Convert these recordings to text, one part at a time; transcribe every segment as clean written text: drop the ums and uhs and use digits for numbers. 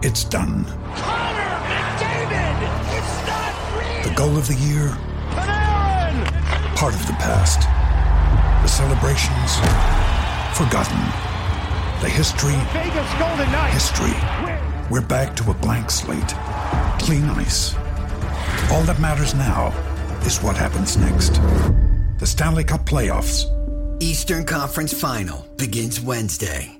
It's done. Connor McDavid! It's not real! The goal of the year, Panarin! part of the past. The celebrations, forgotten. The history, Vegas Golden Knights! history. We're back to a blank slate. Clean ice. All that matters now is what happens next. The Stanley Cup playoffs. Eastern Conference Final begins Wednesday.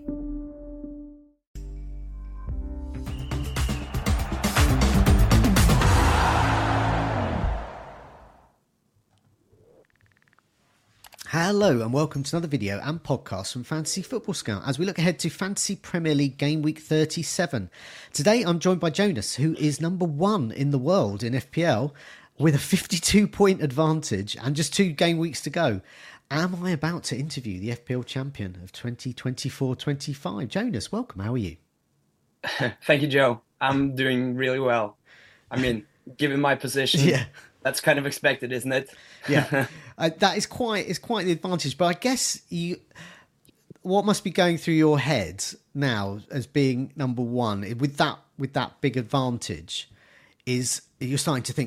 Hello and welcome to another video and podcast from Fantasy Football Scout as we look ahead to Fantasy Premier League Game Week 37. Today I'm joined by Jonas, who is number one in the world in FPL with a 52-point advantage and just 2 game weeks to go. Am I about to interview the FPL champion of 2024-25? Jonas, welcome. How are you? Thank you, Joe. I'm doing really well. I mean, given my position, that's kind of expected, isn't it? Yeah, that is quite the advantage. But I guess what must be going through your head now as being number one with that big advantage is you're starting to think,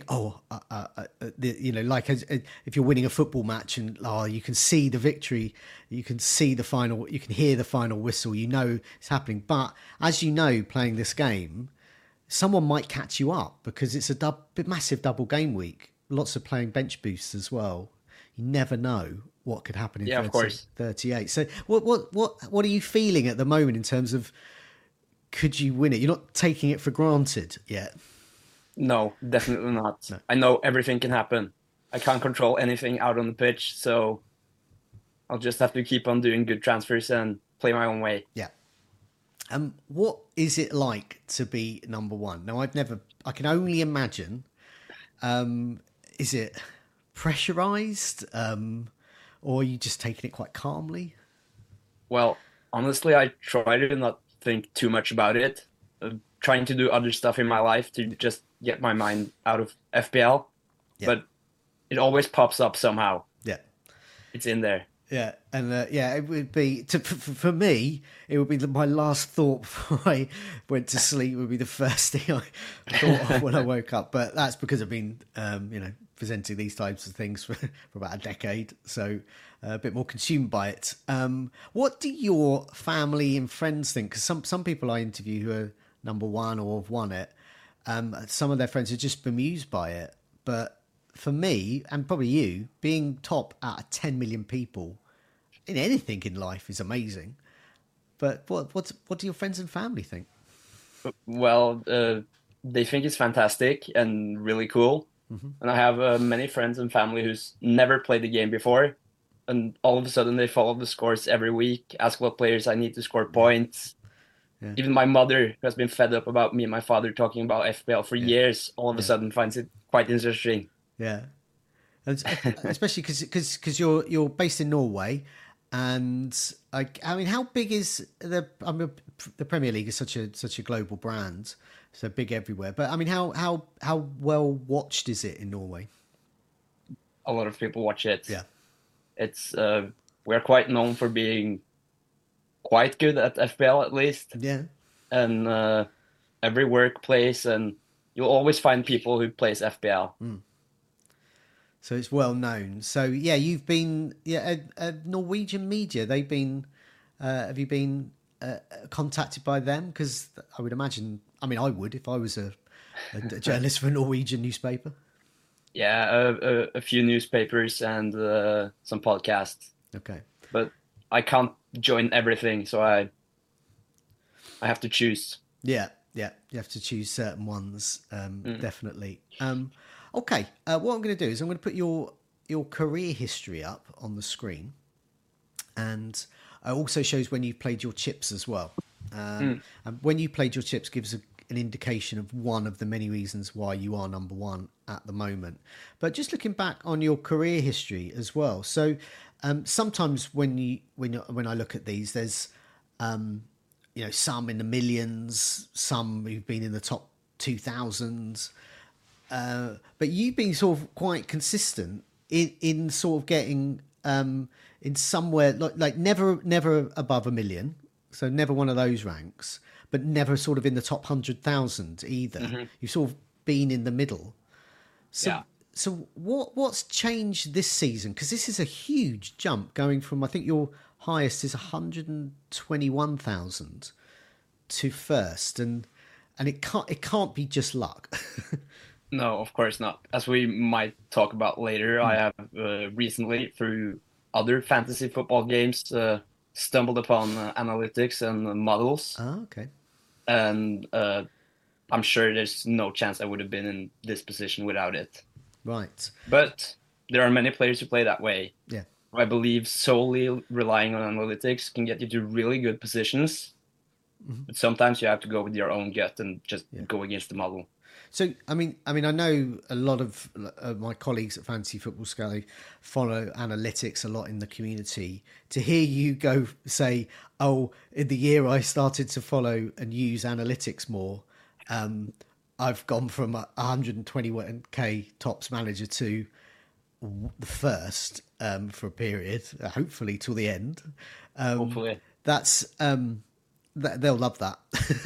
if you're winning a football match and you can see the victory, you can see the final, you can hear the final whistle, you know it's happening. But as you know, playing this game, someone might catch you up because it's a massive double game week. Lots of playing bench boosts as well. You never know what could happen in 38. So what are you feeling at the moment in terms of could you win it? You're not taking it for granted yet. No, definitely not. No. I know everything can happen. I can't control anything out on the pitch, so I'll just have to keep on doing good transfers and play my own way. Yeah. What is it like to be number one? Now, I can only imagine. Is it pressurized, or are you just taking it quite calmly? Well, honestly, I try to not think too much about it. Trying to do other stuff in my life to just get my mind out of FPL. Yeah. But it always pops up somehow. Yeah. It's in there. Yeah, and it would be for me. It would be my last thought before I went to sleep. Would be the first thing I thought of when I woke up. But that's because I've been, presenting these types of things for about a decade, so a bit more consumed by it. What do your family and friends think? Because some people I interview who are number one or have won it, some of their friends are just bemused by it, but. For me, and probably you, being top out of 10 million people in anything in life is amazing. But what do your friends and family think? Well, they think it's fantastic and really cool. Mm-hmm. And I have many friends and family who's never played the game before. And all of a sudden they follow the scores every week, ask what players I need to score points. Yeah. Even my mother, who has been fed up about me and my father talking about FPL for years, all of a sudden finds it quite interesting. Yeah, especially because you're based in Norway, and I mean, how big is the Premier League is such a global brand, so big everywhere. But I mean, how well watched is it in Norway? A lot of people watch it. Yeah, it's we're quite known for being quite good at FPL at least. Yeah, and every workplace, and you'll always find people who plays FPL. Mm. So it's well known. So yeah, you've been Norwegian media. They've been. Have you been contacted by them? Because I would imagine. I mean, I would if I was a journalist for a Norwegian newspaper. Yeah, a few newspapers and some podcasts. Okay, but I can't join everything, so I have to choose. Yeah, you have to choose certain ones. Definitely. Okay, what I'm going to do is I'm going to put your career history up on the screen, and it also shows when you played your chips as well. And when you played your chips gives an indication of one of the many reasons why you are number one at the moment. But just looking back on your career history as well. So sometimes when I look at these, there's some in the millions, some who've been in the top 2000s. But you've been sort of quite consistent in sort of getting in somewhere like never above 1 million. So never one of those ranks, but never sort of in the top 100,000 either. You've sort of been in the middle. So, so what's changed this season? Because this is a huge jump going from, I think your highest is 121,000 to first, and it can't be just luck. No, of course not. As we might talk about later, I have recently, through other fantasy football games, stumbled upon analytics and models. Oh, okay. And I'm sure there's no chance I would have been in this position without it. Right. But there are many players who play that way. Yeah. I believe solely relying on analytics can get you to really good positions. But sometimes you have to go with your own gut and just go against the model. So, I mean, I know a lot of my colleagues at Fantasy Football Sky follow analytics a lot in the community. To hear you go say, "Oh, in the year I started to follow and use analytics more, I've gone from 121k tops manager to the first for a period, hopefully till the end." Hopefully, that's they'll love that.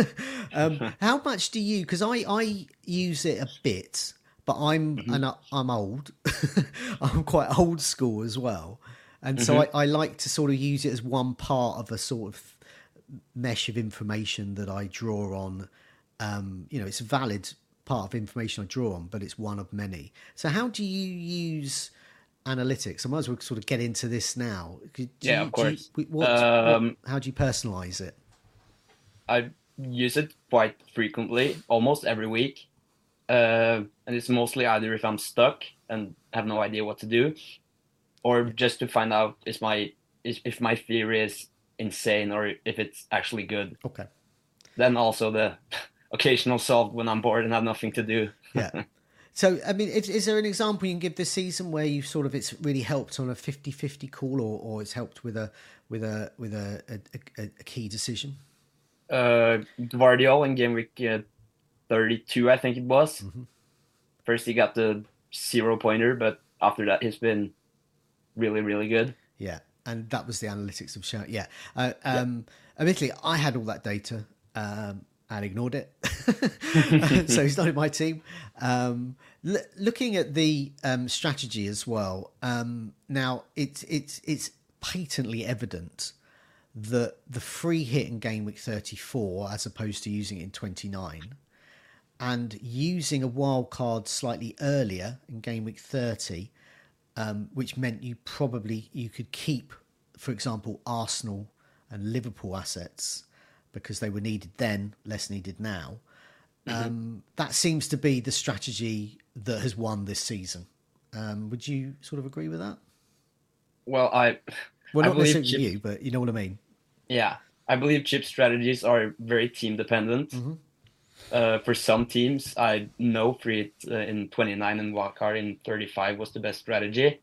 How much do you? Because I use it a bit, but I'm old. I'm quite old school as well, and so I like to sort of use it as one part of a sort of mesh of information that I draw on. It's a valid part of information I draw on, but it's one of many. So how do you use analytics? I might as well sort of get into this now. Of course. How do you personalize it? I use it quite frequently, almost every week. And it's mostly either if I'm stuck and have no idea what to do, or just to find out if my theory is insane or if it's actually good. Okay. Then also the occasional solve when I'm bored and have nothing to do. Yeah. So, I mean, is there an example you can give this season where you sort of it's really helped on a 50-50 call, or it's helped with a key decision? Guardiola in game week 32, I think it was. First he got the 0-pointer, but after that he's been really, really good. Yeah, and that was the analytics of show. Yeah. Admittedly, I had all that data and ignored it. So he's not in my team. Looking at the strategy as well, now it's patently evident that the free hit in game week 34, as opposed to using it in 29, and using a wild card slightly earlier in game week 30, which meant you could keep, for example, Arsenal and Liverpool assets because they were needed then, less needed now. That seems to be the strategy that has won this season. Would you sort of agree with that? Well, not necessarily you, but you know what I mean. Yeah, I believe chip strategies are very team dependent. For some teams, I know free hit in 29 and wildcard in 35 was the best strategy.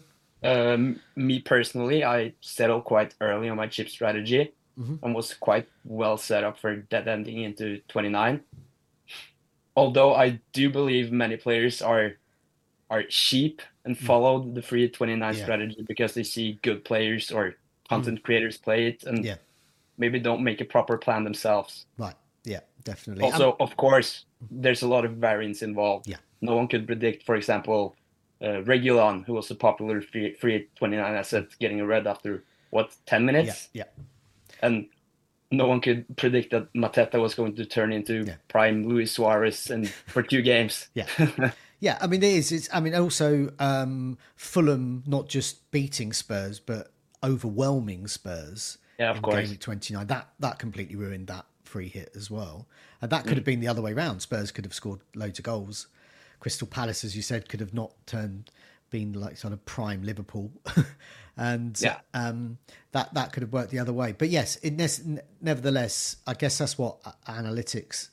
Me personally, I settled quite early on my chip strategy and was quite well set up for dead ending into 29. Although I do believe many players are cheap and follow the free 29 strategy because they see good players or content creators play it and maybe don't make a proper plan themselves. Right. Yeah, definitely. Also, of course, there's a lot of variance involved. Yeah. No one could predict, for example, Regulon, who was a popular free 29 asset, getting a red after, 10 minutes? Yeah. And no one could predict that Mateta was going to turn into prime Luis Suarez for 2 games. Yeah. Yeah, I mean, also Fulham not just beating Spurs, but overwhelming Spurs. Yeah, of course. Game week 29. That completely ruined that free hit as well. And that could have been the other way round. Spurs could have scored loads of goals. Crystal Palace, as you said, could have not been like sort of prime Liverpool. And that could have worked the other way. But yes, nevertheless, I guess that's what analytics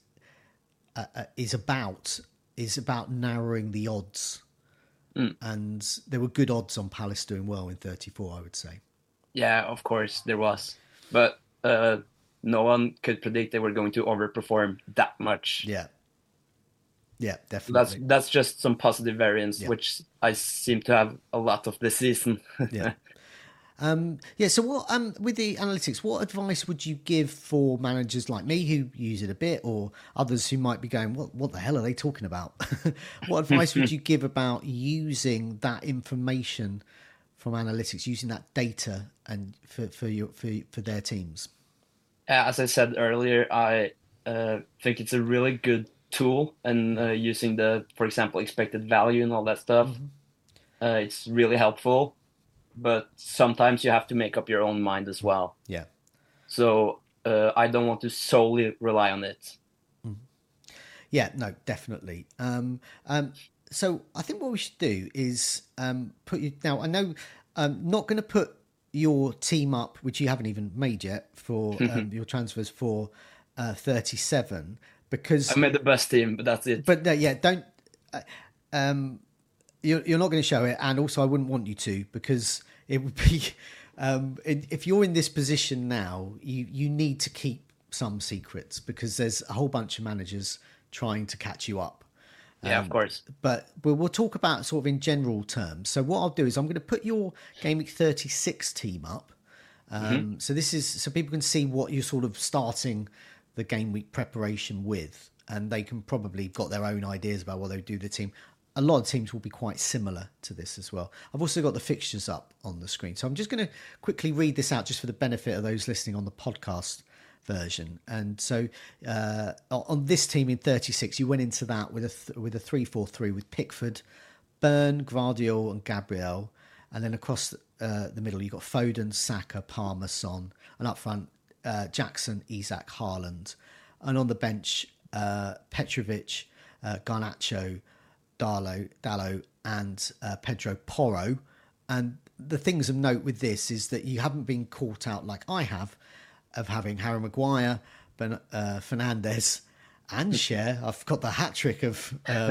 is about narrowing the odds. And there were good odds on Palace doing well in 34, I would say. Yeah, of course there was. But no one could predict they were going to overperform that much. Yeah, definitely. That's just some positive variance, which I seem to have a lot of this season. Yeah. Yeah. So what with the analytics, what advice would you give for managers like me who use it a bit, or others who might be going, "What the hell are they talking about?" What advice would you give about using that information from analytics, using that data, and for their teams? As I said earlier, I think it's a really good tool, and using for example, expected value and all that stuff, it's really helpful. But sometimes you have to make up your own mind as well. Yeah. So I don't want to solely rely on it. Yeah, no, definitely. So I think what we should do is put you now. I know I'm not going to put your team up, which you haven't even made yet, for your transfers for 37, because I made the best team, but that's it. But yeah, don't. You're not going to show it, and also I wouldn't want you to, because it would be if you're in this position now, you need to keep some secrets, because there's a whole bunch of managers trying to catch you up. Yeah, of course. But we'll talk about sort of in general terms. So what I'll do is I'm going to put your Game Week 36 team up. So this is so people can see what you're sort of starting the game week preparation with, and they can probably got their own ideas about what they do the team. A lot of teams will be quite similar to this as well. I've also got the fixtures up on the screen. So I'm just going to quickly read this out just for the benefit of those listening on the podcast version. And so on this team in 36, you went into that with a 3-4-3 with Pickford, Byrne, Gvardiol and Gabriel. And then across the middle, you've got Foden, Saka, Palmer, Son. And up front, Jackson, Isak, Haaland. And on the bench, Petrovic, Garnacho, Dalot and Pedro Porro. And the things of note with this is that you haven't been caught out like I have of having Harry Maguire, Fernandes and Cher. I've got the hat trick of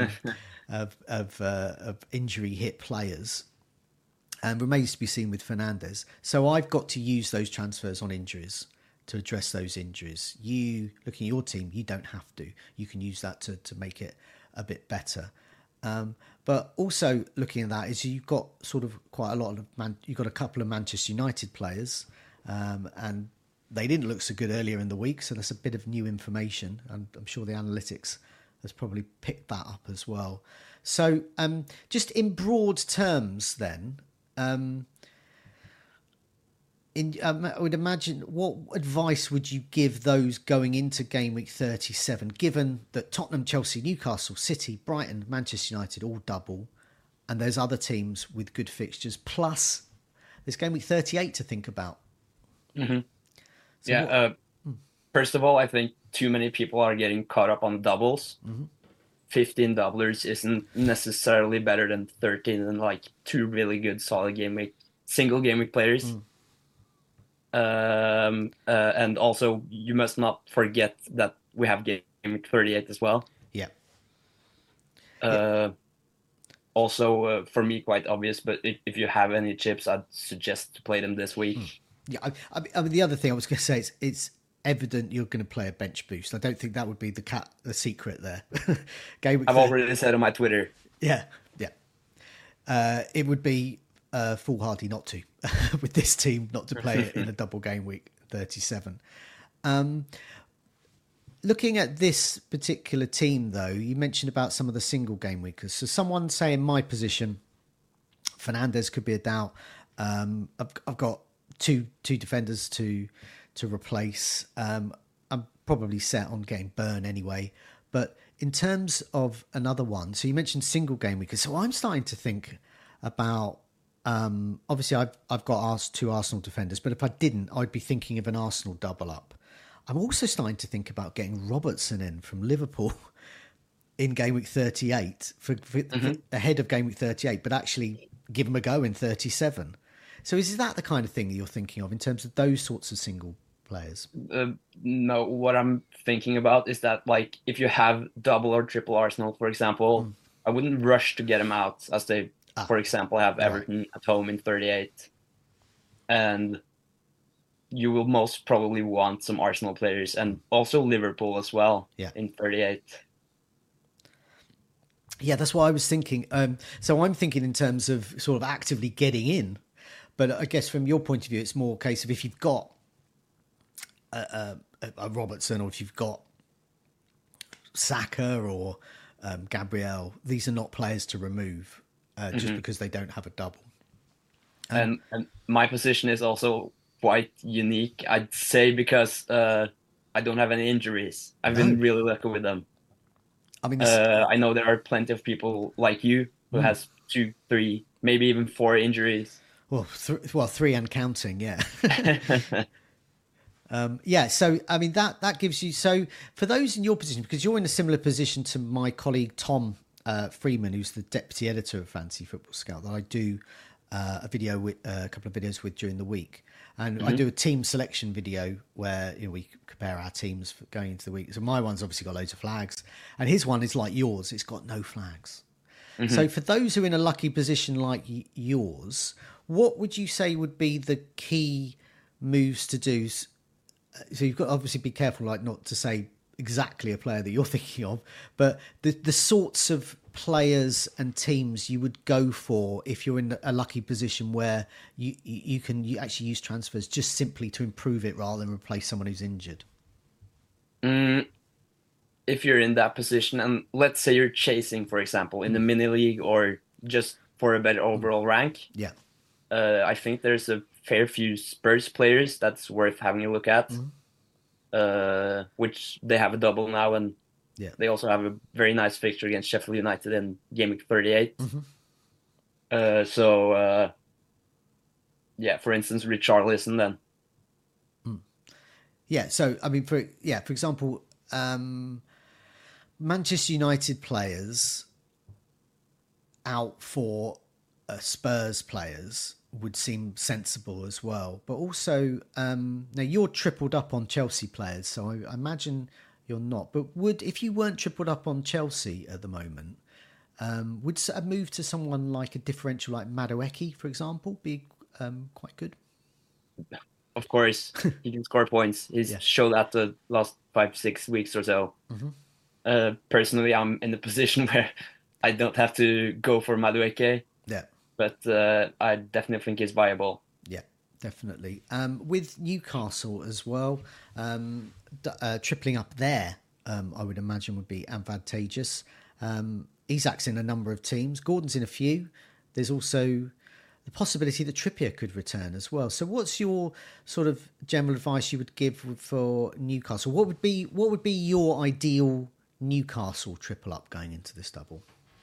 injury hit players, and remains to be seen with Fernandes. So I've got to use those transfers on injuries to address those injuries. You, looking at your team, you don't have to. You can use that to make it a bit better. But also looking at that is you've got sort of quite a lot of you've got a couple of Manchester United players, and they didn't look so good earlier in the week, so that's a bit of new information, and I'm sure the analytics has probably picked that up as well. So just in broad terms then, I would imagine, what advice would you give those going into game week 37, given that Tottenham, Chelsea, Newcastle, City, Brighton, Manchester United all double, and there's other teams with good fixtures, plus there's game week 38 to think about? So first of all, I think too many people are getting caught up on doubles. 15 doublers isn't necessarily better than 13 and like two really good solid single game week players. And also you must not forget that we have game week 38 as well. Also for me quite obvious, but if you have any chips, I'd suggest to play them this week. I mean, the other thing I was going to say is it's evident you're going to play a bench boost. I don't think that would be the secret there. I've already said on my Twitter. It would be foolhardy not to, with this team, not to play it in a double game week 37. Looking at this particular team, though, you mentioned about some of the single game weekers. So someone say in my position, Fernandes could be a doubt. I've got two defenders to replace. I'm probably set on getting Byrne anyway. But in terms of another one, so you mentioned single game weekers. So I'm starting to think about, obviously I've got two Arsenal defenders, but if I didn't, I'd be thinking of an Arsenal double up. I'm also starting to think about getting Robertson in from Liverpool in game week 38 for ahead of game week 38, but actually give him a go in 37. So is that the kind of thing that you're thinking of in terms of those sorts of single players? No, what I'm thinking about is that, like, if you have double or triple Arsenal, for example, I wouldn't rush to get him out, as they, for example, have Everton at home in 38. And you will most probably want some Arsenal players and also Liverpool as well in 38. Yeah, that's what I was thinking. So I'm thinking in terms of sort of actively getting in. But I guess from your point of view, it's more a case of if you've got a Robertson, or if you've got Saka or Gabriel, these are not players to remove just because they don't have a double. And my position is also quite unique, I'd say, because I don't have any injuries. I've been really lucky with them. I mean, I know there are plenty of people like you who has 2, 3, maybe even 4 injuries. Well, 3 and counting, yeah. Yeah, so I mean that gives you, so for those in your position, because you're in a similar position to my colleague Tom Freeman, who's the deputy editor of Fantasy Football Scout, that I do a couple of videos with during the week, and I do a team selection video where we compare our teams for going into the week. So my one's obviously got loads of flags, and his one is like yours; it's got no flags. So for those who are in a lucky position like yours, what would you say would be the key moves to do? So you've got to obviously be careful, like not to say exactly a player that you're thinking of, but the sorts of players and teams you would go for if you're in a lucky position where you can actually use transfers just simply to improve it rather than replace someone who's injured. If you're in that position, and let's say you're chasing, for example, in the mini league or just for a better overall rank, Yeah. I think there's a fair few Spurs players that's worth having a look at, which they have a double now, and they also have a very nice fixture against Sheffield United in game week 38. For instance, Richarlison then. Yeah, so I mean, for example, Manchester United players out for Spurs players would seem sensible as well. But also, now you're tripled up on Chelsea players, so I imagine you're not. But if you weren't tripled up on Chelsea at the moment, would a move to someone like a differential like Madueke, for example, be quite good? Of course, he can score points. He's showed that the last 5-6 weeks or so. Personally, I'm in a position where I don't have to go for Madueke. Yeah. But I definitely think it's viable. Yeah, definitely. With Newcastle as well, tripling up there, I would imagine would be advantageous. Isak's in a number of teams. Gordon's in a few. There's also the possibility that Trippier could return as well. So what's your sort of general advice you would give for Newcastle? What would be your ideal Newcastle triple up going into this double?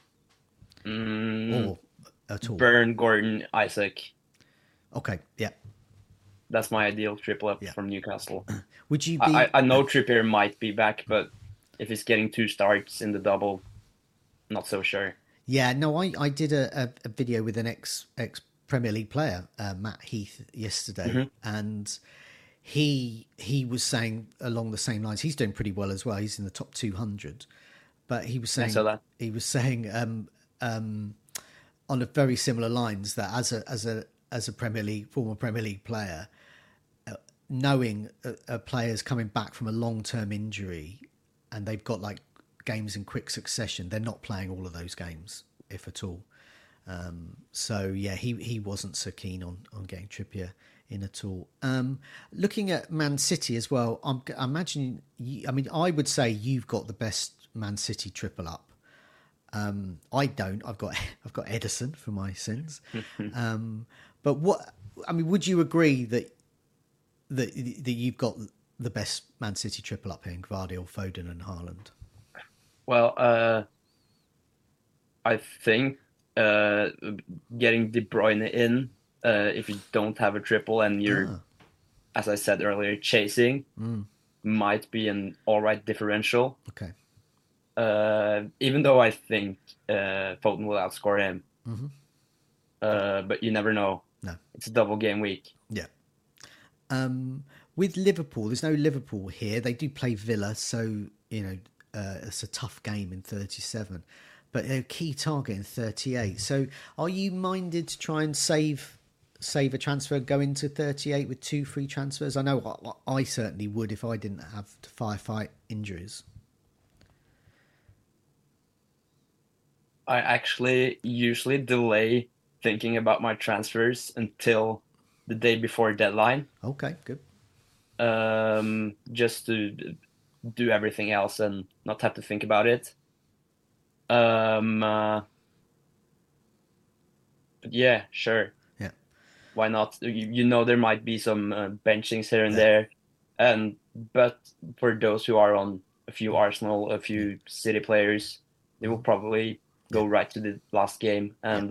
Or at all? Burn, Gordon, Isak. Okay, yeah. That's my ideal triple up from Newcastle. Would you be... I know Trippier might be back, but if he's getting 2 starts in the double, not so sure. Yeah, no, I did a video with an ex Premier League player, Matt Heath, yesterday, and he was saying along the same lines. He's doing pretty well as well. He's in the top 200, but he was saying on a very similar lines that as a former Premier League player, knowing a player's coming back from a long-term injury and they've got like games in quick succession, they're not playing all of those games, if at all. So yeah, he wasn't so keen on getting Trippier in at all. Looking at Man City as well, I imagine. I would say you've got the best Man City triple up. I don't. I've got Edison for my sins. But would you agree that you've got the best Man City triple up here in Gvardiol, Foden, and Haaland? Well, I think getting De Bruyne in, if you don't have a triple and you're, as I said earlier, chasing, might be an all right differential. Okay. Even though I think Foden will outscore him. But you never know. No. It's a double game week. Yeah. With Liverpool, there's no Liverpool here. They do play Villa, so, it's a tough game in 37. But they're a key target in 38. So are you minded to try and save a transfer, go into 38 with 2 free transfers? I know I certainly would if I didn't have to firefight injuries. I actually usually delay thinking about my transfers until the day before deadline, Okay, good. just to do everything else and not have to think about it. But yeah, sure. Yeah. Why not? There might be some benchings here and there, but for those who are on a few Arsenal, a few City players, they will probably go right to the last game, and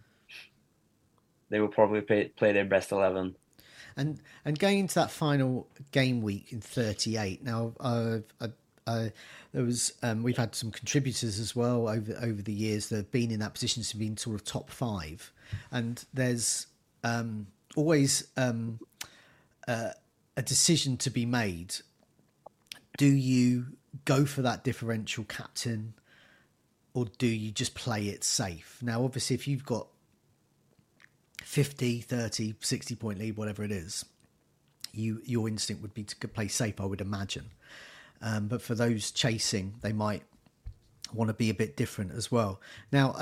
they will probably play their best 11. And going into that final game week in 38. Now, there was we've had some contributors as well over the years that have been in that position to be sort of top 5, and there's always a decision to be made. Do you go for that differential captain, or do you just play it safe? Now, obviously, if you've got 50, 30, 60 point lead, whatever it is, your instinct would be to play safe, I would imagine. But for those chasing, they might want to be a bit different as well. Now,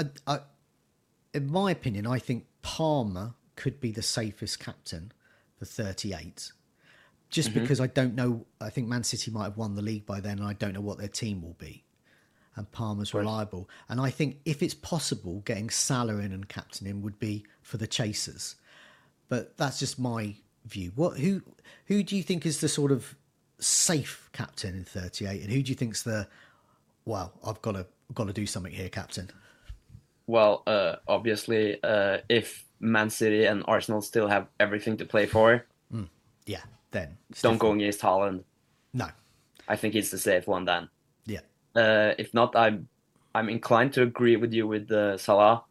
in my opinion, I think Palmer could be the safest captain for 38. Just because I don't know, I think Man City might have won the league by then, and I don't know what their team will be. And Palmer's reliable. And I think if it's possible, getting Salah in and captaining would be for the chasers. But that's just my view. Who do you think is the sort of safe captain in 38, and who do you think's the I've got to do something here captain? Well, obviously, if Man City and Arsenal still have everything to play for, then don't go against Haaland. No, I think it's the safe one then. Yeah. If not, I'm inclined to agree with you with Salah.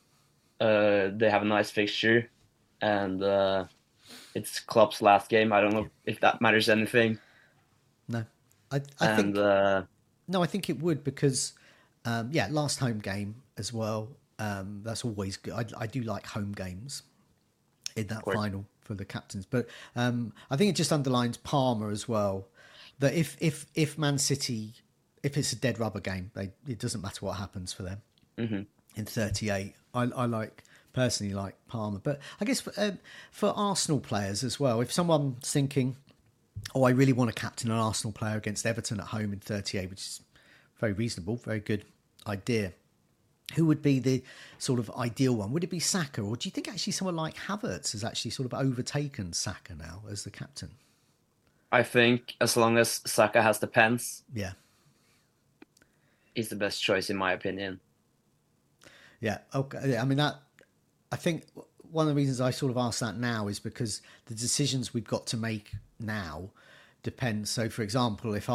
They have a nice fixture, and it's Klopp's last game. I don't know if that matters anything. No, I think no, I think it would, because last home game as well. That's always good. I do like home games in that final for the captains, but I think it just underlines Palmer as well, that if Man City, if it's a dead rubber game, it doesn't matter what happens for them. In 38. I personally like Palmer, but I guess for Arsenal players as well, if someone's thinking, I really want to captain an Arsenal player against Everton at home in 38, which is very reasonable, very good idea, who would be the sort of ideal one? Would it be Saka, or do you think actually someone like Havertz has actually sort of overtaken Saka now as the captain? I think as long as Saka has the pens, he's the best choice in my opinion. Yeah, okay. I mean, I think one of the reasons I sort of ask that now is because the decisions we've got to make now depend. So, for example, if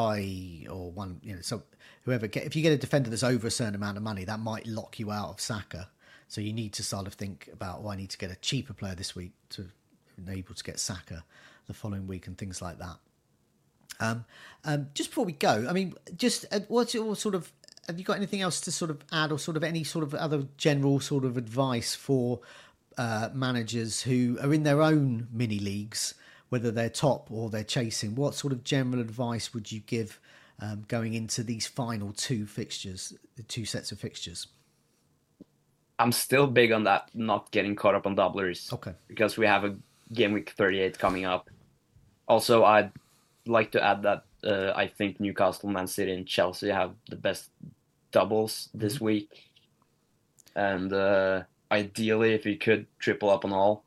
you get a defender that's over a certain amount of money, that might lock you out of Saka. So you need to sort of think about, I need to get a cheaper player this week to enable to get Saka the following week and things like that. Just before we go, I mean, just what's your sort of, have you got anything else to sort of add, or sort of any sort of other general sort of advice for managers who are in their own mini leagues, whether they're top or they're chasing? What sort of general advice would you give going into these final two fixtures, the two sets of fixtures? I'm still big on that, not getting caught up on doublers. Okay. Because we have a game week 38 coming up. Also, I'd like to add that I think Newcastle, Man City, and Chelsea have the best doubles this week. And ideally, if you could triple up on all.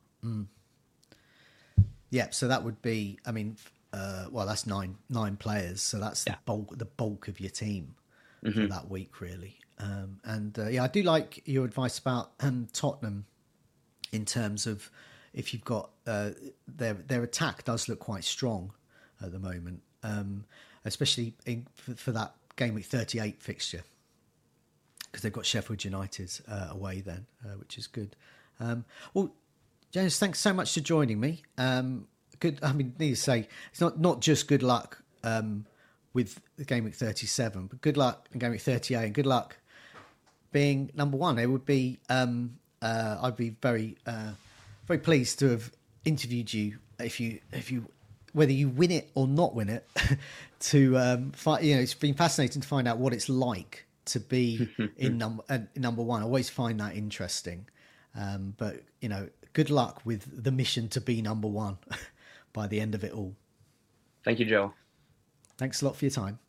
Yeah, so that would be, I mean, that's nine players. So that's the bulk of your team for that week, really. I do like your advice about Tottenham in terms of if you've got their attack does look quite strong at the moment, especially for that game week 38 fixture, because they've got Sheffield United away then, which is good. Well, James, thanks so much for joining me. Good. I mean, need to say it's not just good luck with the game week 37, but good luck in game week 38, and good luck being number one. It would be I'd be very very pleased to have interviewed you if you whether you win it or not win it. It's been fascinating to find out what it's like to be in number one. I always find that interesting. But, good luck with the mission to be number one by the end of it all. Thank you, Joe. Thanks a lot for your time.